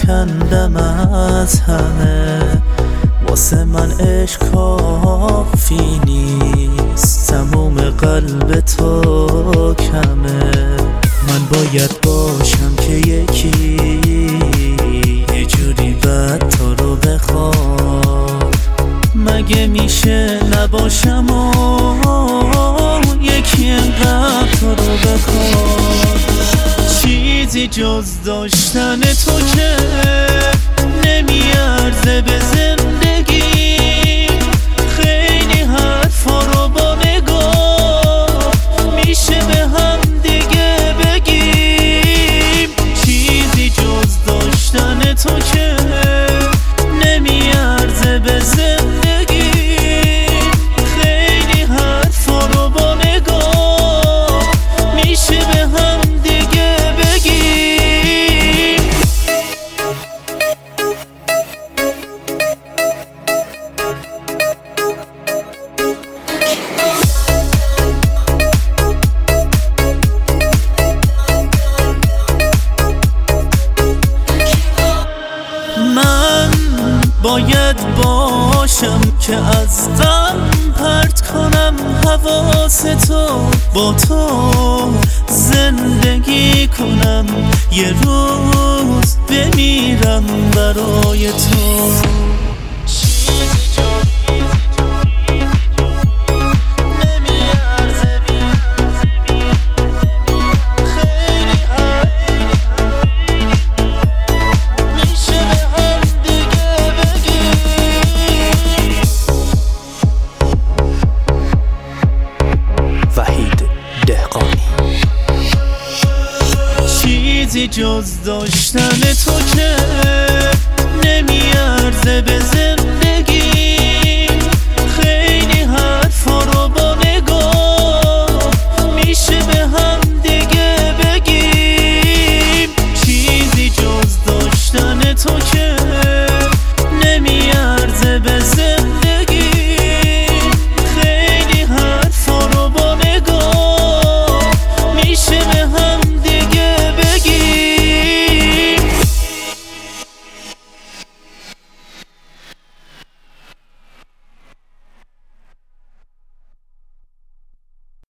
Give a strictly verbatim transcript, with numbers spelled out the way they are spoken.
کندم از همه، واسه من عشق کافی نیست، تموم قلب تو کمه. من باید باشم که یکی یه جوری بد تو رو بخواد، مگه میشه نباشم و یکی انقدر تو رو بخواد؟ چیزی جز داشتن تو که نمیارزه به زندگی، خیلی حرفا رو با نگاه میشه به هم دیگه بگیم. چیزی جز داشتن تو که نمیارزه به زندگی، خیلی حرفا رو با نگاه میشه به هم دیگه بگیم. من باید باشم که از غم پرت کنم حواس تو، با تو زندگی کنم، یه روز بمیرم برای تو. وحید دهقانی. چیزی جز داشتن